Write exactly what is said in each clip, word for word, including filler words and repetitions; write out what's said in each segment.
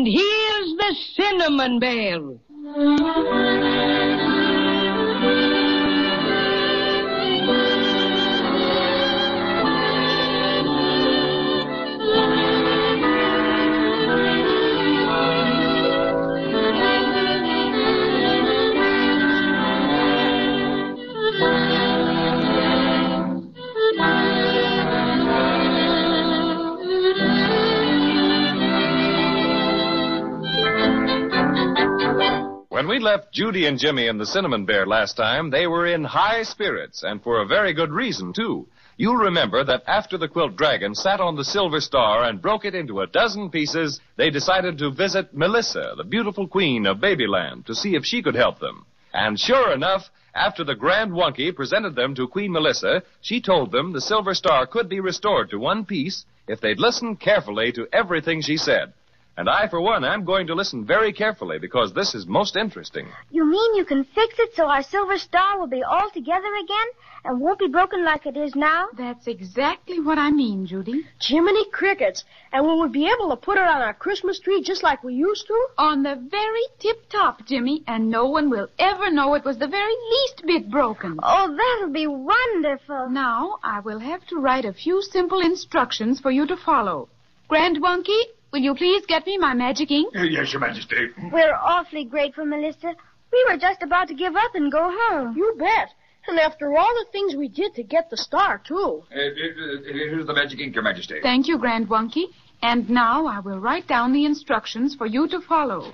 here's the Cinnamon Bear. When we left Judy and Jimmy and the Cinnamon Bear last time, they were in high spirits, and for a very good reason, too. You'll remember that after the Quilt Dragon sat on the Silver Star and broke it into a dozen pieces, they decided to visit Melissa, the beautiful queen of Babyland, to see if she could help them. And sure enough, after the Grand Wunky presented them to Queen Melissa, she told them the Silver Star could be restored to one piece if they'd listen carefully to everything she said. And I, for one, am going to listen very carefully because this is most interesting. You mean you can fix it so our Silver Star will be all together again and won't be broken like it is now? That's exactly what I mean, Judy. Jiminy crickets. And will we be able to put it on our Christmas tree just like we used to? On the very tip-top, Jimmy, and no one will ever know it was the very least bit broken. Oh, that'll be wonderful. Now, I will have to write a few simple instructions for you to follow. Grand Wunky, will you please get me my magic ink? Uh, yes, Your Majesty. We're awfully grateful, Melissa. We were just about to give up and go home. You bet. And after all the things we did to get the star, too. Uh, uh, here's the magic ink, Your Majesty. Thank you, Grand Wunky. And now I will write down the instructions for you to follow.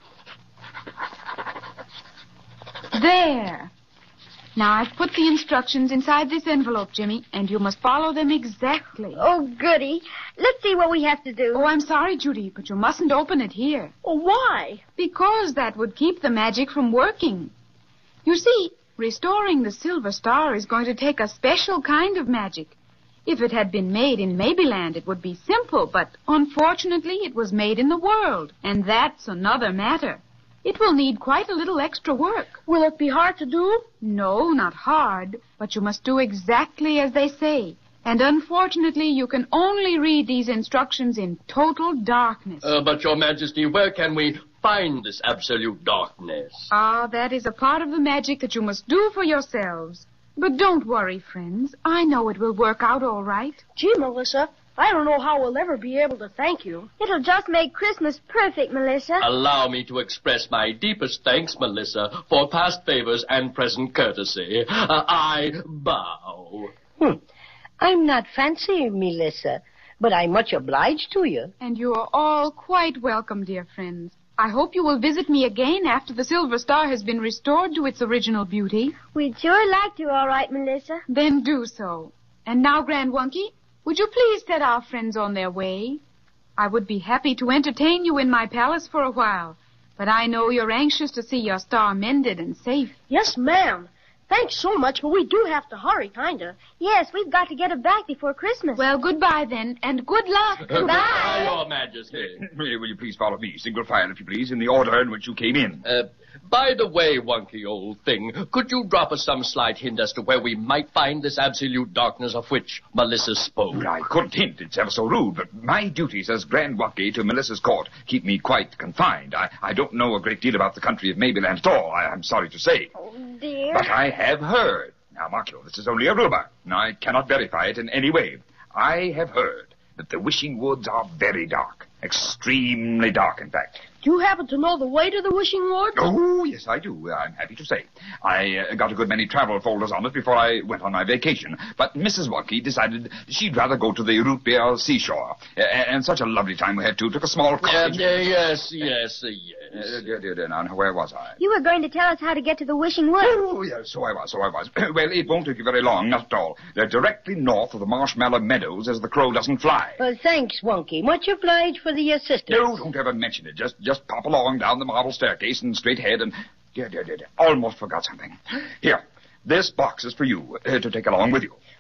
There. Now, I've put the instructions inside this envelope, Jimmy, and you must follow them exactly. Oh, goody. Let's see what we have to do. Oh, I'm sorry, Judy, but you mustn't open it here. Oh, why? Because that would keep the magic from working. You see, restoring the Silver Star is going to take a special kind of magic. If it had been made in Babyland, it would be simple, but unfortunately it was made in the world, and that's another matter. It will need quite a little extra work. Will it be hard to do? No, not hard, but you must do exactly as they say. And unfortunately, you can only read these instructions in total darkness. Uh, but, Your Majesty, where can we find this absolute darkness? Ah, that is a part of the magic that you must do for yourselves. But don't worry, friends. I know it will work out all right. Gee, Melissa, I don't know how we'll ever be able to thank you. It'll just make Christmas perfect, Melissa. Allow me to express my deepest thanks, Melissa, for past favors and present courtesy. Uh, I bow. Hmm. I'm not fancy, Melissa, but I'm much obliged to you. And you are all quite welcome, dear friends. I hope you will visit me again after the Silver Star has been restored to its original beauty. We'd sure like to, all right, Melissa. Then do so. And now, Grand Wunky, would you please set our friends on their way? I would be happy to entertain you in my palace for a while, but I know you're anxious to see your star mended and safe. Yes, ma'am. Thanks so much, but we do have to hurry, kinda. Yes, we've got to get it back before Christmas. Well, goodbye then, and good luck. Goodbye, Your Majesty. Will you please follow me, single file, if you please, in the order in which you came in? Uh, by the way, Wunky old thing, could you drop us some slight hint as to where we might find this absolute darkness of which Melissa spoke? Well, I couldn't hint. It's ever so rude, but my duties as Grand Wunky to Melissa's court keep me quite confined. I, I don't know a great deal about the country of Mabyland at all, I, I'm sorry to say. Oh, dear. But I have heard. Now, mark you, this is only a rumor. I cannot verify it in any way. I have heard that the Wishing Woods are very dark. Extremely dark, in fact. Do you happen to know the way to the Wishing Woods? Oh, yes, I do. I'm happy to say. I uh, got a good many travel folders on it before I went on my vacation. But Missus Wunky decided she'd rather go to the root beer seashore. Uh, and such a lovely time we had, too. Took a small cottage. Uh, uh, yes, yes, uh, yes. Uh, dear, dear, dear, now, where was I? You were going to tell us how to get to the Wishing Woods. Oh, yes, so I was, so I was. Well, it won't take you very long, not at all. They're directly north of the Marshmallow Meadows as the crow doesn't fly. Well, thanks, Wunky. Much obliged for the assistance. No, don't ever mention it. Just just pop along down the marble staircase and straight ahead and... Dear, dear, dear, dear. Almost forgot something. Here, this box is for you uh, to take along with you.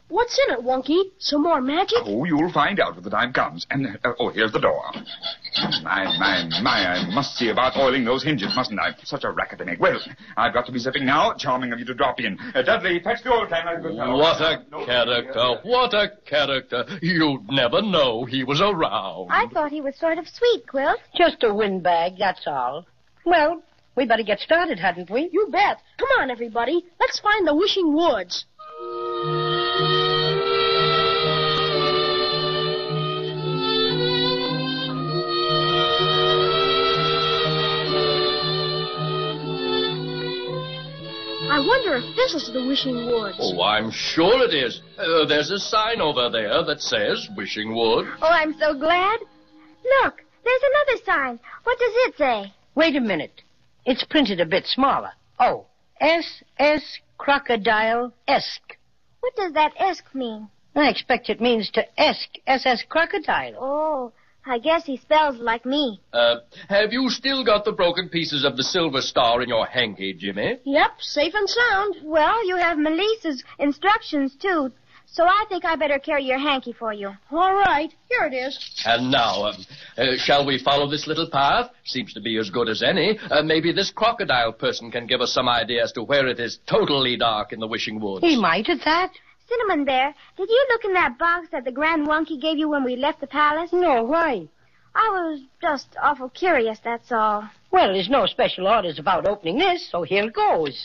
What's in it, Wonky? Some more magic? Oh, you'll find out when the time comes. And, uh, oh, here's the door. My, my, my, I must see about oiling those hinges, mustn't I? Such a racket to make. Well, I've got to be zipping now. Charming of you to drop in. Uh, Dudley, fetch the old timer. What a character. What a character. You'd never know he was around. I thought he was sort of sweet, Quilt. Just a windbag, that's all. Well, we better get started, hadn't we? You bet. Come on, everybody. Let's find the Wishing Woods. I wonder if this is the Wishing Woods. Oh, I'm sure it is. Uh, there's a sign over there that says Wishing Wood. Oh, I'm so glad. Look, there's another sign. What does it say? Wait a minute. It's printed a bit smaller. Oh, S S Crocodile-esque. What does that esque mean? I expect it means to esque, S S Crocodile. Oh, I guess he spells like me. Uh, have you still got the broken pieces of the Silver Star in your hanky, Jimmy? Yep, safe and sound. Well, you have Melissa's instructions, too. So I think I better carry your hanky for you. All right, here it is. And now, um, uh, shall we follow this little path? Seems to be as good as any. Uh, maybe this crocodile person can give us some idea as to where it is totally dark in the Wishing Woods. He might at that. Cinnamon Bear, did you look in that box that the Grand Wonky gave you when we left the palace? No, why? I was just awful curious, that's all. Well, there's no special orders about opening this, so here goes.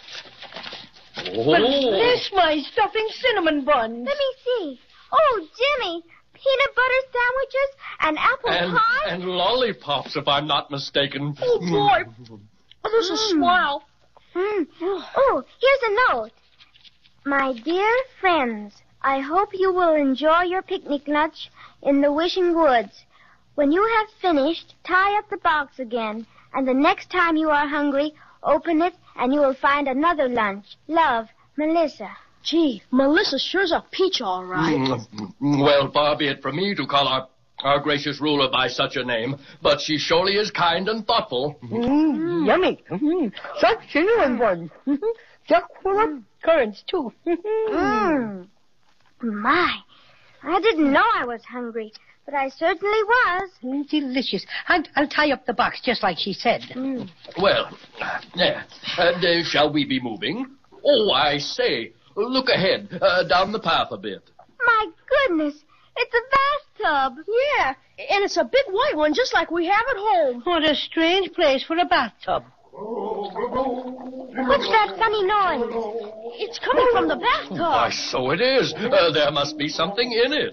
Oh. But this, my stuffing cinnamon buns. Let me see. Oh, Jimmy, peanut butter sandwiches and apple And, pie? and lollipops, if I'm not mistaken. Oh, boy. Oh, there's a smile. Mm. Oh, here's a note. My dear friends, I hope you will enjoy your picnic lunch in the Wishing Woods. When you have finished, tie up the box again, and the next time you are hungry, open it, and you will find another lunch. Love, Melissa. Gee, Melissa sure's a peach, all right. Mm, well, far be it from me to call our, our gracious ruler by such a name, but she surely is kind and thoughtful. Mm, yummy. Mm, such cinnamon buns. Chock full of currants, too. Mmm. My, I didn't know I was hungry, but I certainly was. Mm, delicious. I'll, I'll tie up the box just like she said. Mm. Well, uh, yeah. And uh, shall we be moving? Oh, I say, look ahead, uh, down the path a bit. My goodness, it's a bathtub. Yeah, and it's a big white one just like we have at home. What a strange place for a bathtub. What's that funny noise? It's coming from the bathtub. Why, so it is. Uh, there must be something in it.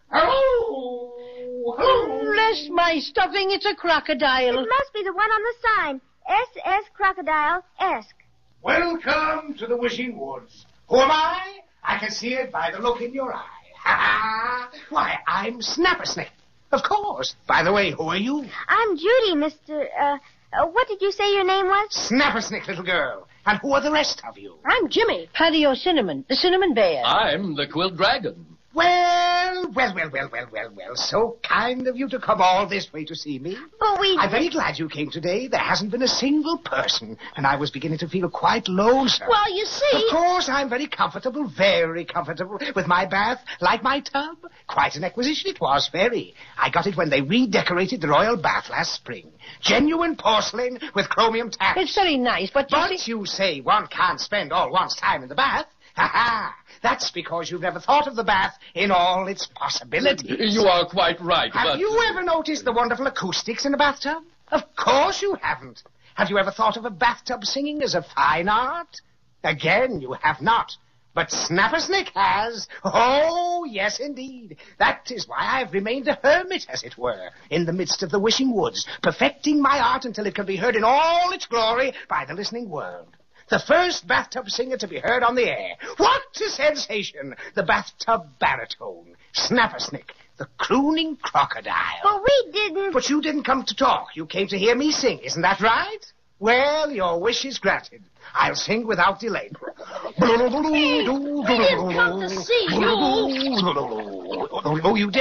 Oh, bless my stuffing, it's a crocodile. It must be the one on the sign. S S Crocodile-esque. Welcome to the Wishing Woods. Who am I? I can see it by the look in your eye. Ha ha! Why, I'm Snappersnick. Of course. By the way, who are you? I'm Judy, Mister Uh, uh, what did you say your name was? Snappersnick, little girl. And who are the rest of you? I'm Jimmy. Patio Cinnamon, the Cinnamon Bear. I'm the Quilt Dragon. Well, well, well, well, well, well, well. So kind of you to come all this way to see me. But we... I'm very glad you came today. There hasn't been a single person, and I was beginning to feel quite lonesome. Well, you see... Of course, I'm very comfortable, very comfortable, with my bath. Like my tub. Quite an acquisition it was, very. I got it when they redecorated the royal bath last spring. Genuine porcelain with chromium taps. It's very nice, but you But see... you say one can't spend all one's time in the bath. Ha ha! That's because you've never thought of the bath in all its possibilities. You are quite right, Have but... you ever noticed the wonderful acoustics in a bathtub? Of course you haven't. Have you ever thought of a bathtub singing as a fine art? Again, you have not. But Snappersnick has. Oh, yes, indeed. That is why I've remained a hermit, as it were, in the midst of the Wishing Woods, perfecting my art until it can be heard in all its glory by the listening world. The first bathtub singer to be heard on the air. What a sensation! The bathtub baritone. Snappersnick, the crooning crocodile. But we didn't... But you didn't come to talk. You came to hear me sing. Isn't that right? Well, your wish is granted. I'll sing without delay. He didn't come to see you. Oh, you didn't?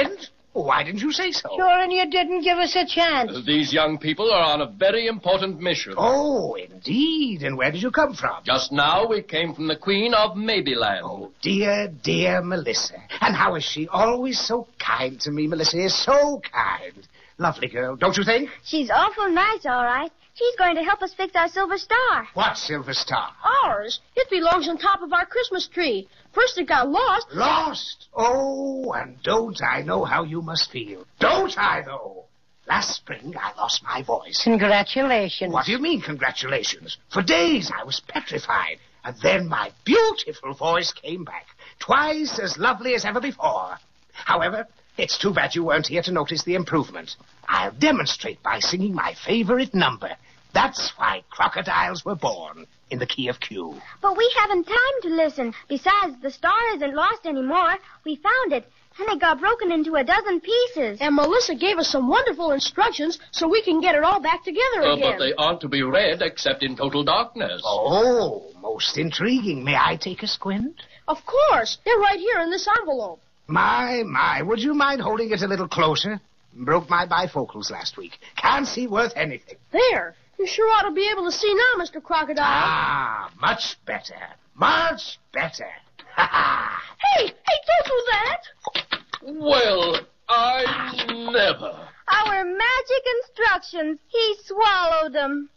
Why didn't you say so? Sure, and you didn't give us a chance. These young people are on a very important mission. Oh, indeed. And where did you come from? Just now we came from the Queen of Maybeland. Oh, dear, dear Melissa. And how is she? Always so kind to me. Melissa is so kind. Lovely girl, don't you think? She's awful nice, all right. She's going to help us fix our silver star. What silver star? Ours. It belongs on top of our Christmas tree. First it got lost. Lost? Oh, and don't I know how you must feel. Don't I, though? Last spring, I lost my voice. Congratulations. What do you mean, congratulations? For days, I was petrified. And then my beautiful voice came back. Twice as lovely as ever before. However, it's too bad you weren't here to notice the improvement. I'll demonstrate by singing my favorite number. That's why crocodiles were born, in the key of Q. But we haven't time to listen. Besides, the star isn't lost anymore. We found it, and it got broken into a dozen pieces. And Melissa gave us some wonderful instructions so we can get it all back together Uh, again. but they aren't to be read except in total darkness. Oh, most intriguing. May I take a squint? Of course. They're right here in this envelope. My, my, would you mind holding it a little closer? Broke my bifocals last week. Can't see worth anything. There. You sure ought to be able to see now, Mister Crocodile. Ah, much better. Much better. Ha ha. Hey, hey, don't do that. Well, I never. Our magic instructions. He swallowed them.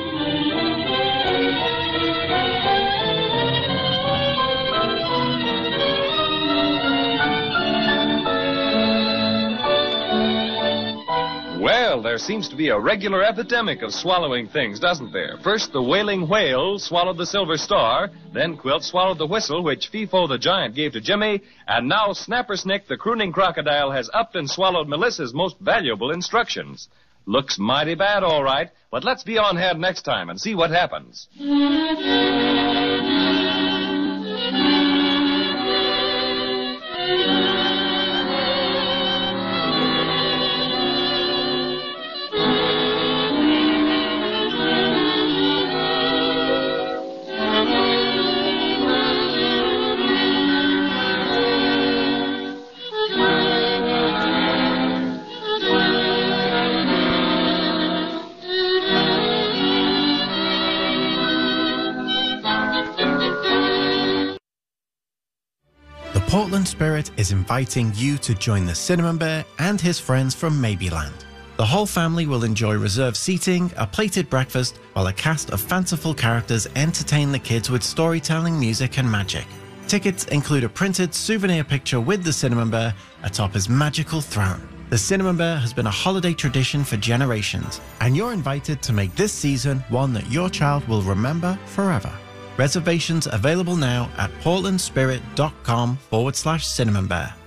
Well, there seems to be a regular epidemic of swallowing things, doesn't there? First, the wailing whale swallowed the silver star, then Quilt swallowed the whistle which Fifo the giant gave to Jimmy, and now Snappersnick the crooning crocodile has upped and swallowed Melissa's most valuable instructions. Looks mighty bad, all right, but let's be on hand next time and see what happens. Portland Spirit is inviting you to join the Cinnamon Bear and his friends from Maybeland. The whole family will enjoy reserved seating, a plated breakfast, while a cast of fanciful characters entertain the kids with storytelling, music, and magic. Tickets include a printed souvenir picture with the Cinnamon Bear atop his magical throne. The Cinnamon Bear has been a holiday tradition for generations, and you're invited to make this season one that your child will remember forever. Reservations available now at portlandspirit.com forward slash cinnamon bear.